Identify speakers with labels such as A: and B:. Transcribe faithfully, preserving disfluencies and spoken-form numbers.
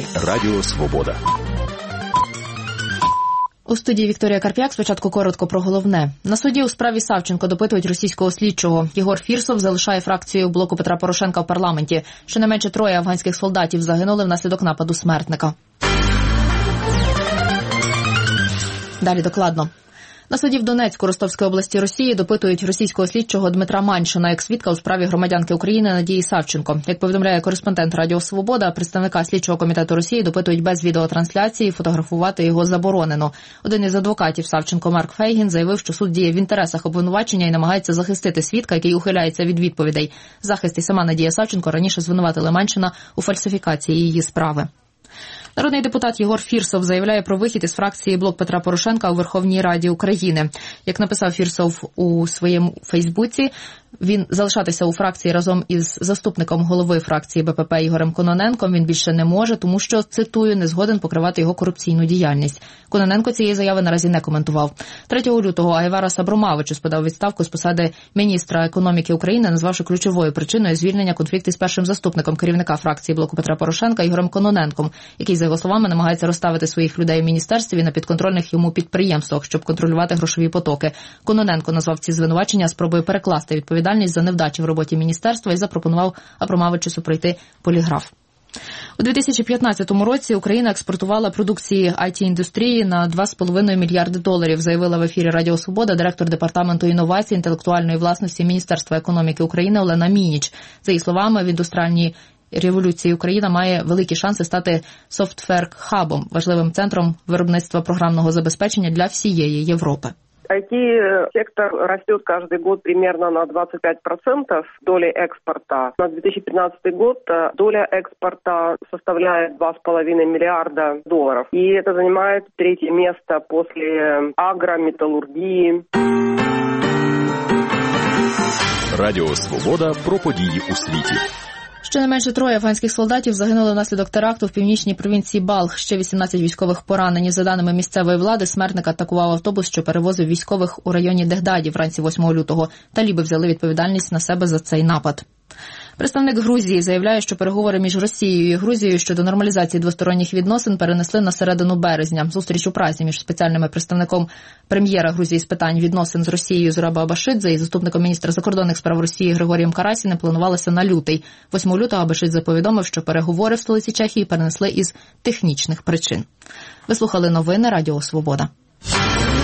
A: Радіо Свобода.
B: У студії Вікторія Карп'як. Спочатку коротко про головне. На суді у справі Савченко допитують російського слідчого. Єгор Фірсов залишає фракцію блоку Петра Порошенка в парламенті. Щонайменше троє афганських солдатів загинули внаслідок нападу смертника. Далі докладно. На суді в Донецьку Ростовської області Росії допитують російського слідчого Дмитра Маньшина, екс-свідка у справі громадянки України Надії Савченко. Як повідомляє кореспондент Радіо Свобода, представника слідчого комітету Росії допитують без відеотрансляції, фотографувати його заборонено. Один із адвокатів Савченко, Марк Фейгін, заявив, що суд діє в інтересах обвинувачення і намагається захистити свідка, який ухиляється від відповідей. Захист і сама Надія Савченко раніше звинуватили Маньшина у фальсифікації її справи. Народний депутат Єгор Фірсов заявляє про вихід із фракції «Блок Петра Порошенка» у Верховній Раді України. Як написав Фірсов у своєму Фейсбуці, він залишатися у фракції разом із заступником голови фракції Б П П Ігорем Кононенком він більше не може, тому що, цитую, не згоден покривати його корупційну діяльність. Кононенко цієї заяви наразі не коментував. третього лютого Айварас Абромавичус подав відставку з посади міністра економіки України, назвавши ключовою причиною звільнення конфлікту з першим заступником керівника фракції «Блоку Петра Порошенка» Ігорем Кононенком, який, за його словами, намагається розставити своїх людей в міністерстві на підконтрольних йому підприємствах, щоб контролювати грошові потоки. Кононенко назвав ці звинувачення спробою перекласти відповідальність за невдачі в роботі міністерства і запропонував Абромавичусу пройти поліграф. У дві тисячі п'ятнадцятому році Україна експортувала продукції ай ті-індустрії на два з половиною мільярди доларів, заявила в ефірі Радіо Свобода директор Департаменту інновацій, інтелектуальної власності Міністерства економіки України Олена Мініч. За її словами, в індустріальній революції Україна має великі шанси стати софтвер-хабом, важливим центром виробництва програмного забезпечення для всієї Європи.
C: ай ти-сектор растет каждый год примерно на двадцать пять процентов доли экспорта. На две тысячи пятнадцатый год доля экспорта составляет два с половиной миллиарда долларов. И это занимает третье место после агрометаллургии.
A: Радіо Свобода про події у світі.
B: Щонайменше троє афганських солдатів загинули внаслідок теракту в північній провінції Балх. Ще вісімнадцять військових поранені. За даними місцевої влади, смертник атакував автобус, що перевозив військових у районі Дегдаді вранці восьмого лютого. Таліби взяли відповідальність на себе за цей напад. Представник Грузії заявляє, що переговори між Росією і Грузією щодо нормалізації двосторонніх відносин перенесли на середину березня. Зустріч у Празі між спеціальним представником прем'єра Грузії з питань відносин з Росією Зураба Абашидзе і заступником міністра закордонних справ Росії Григорієм Карасіним планувалася на лютий. восьмого лютого Абашидзе повідомив, що переговори в столиці Чехії перенесли із технічних причин. Ви слухали новини Радіо Свобода.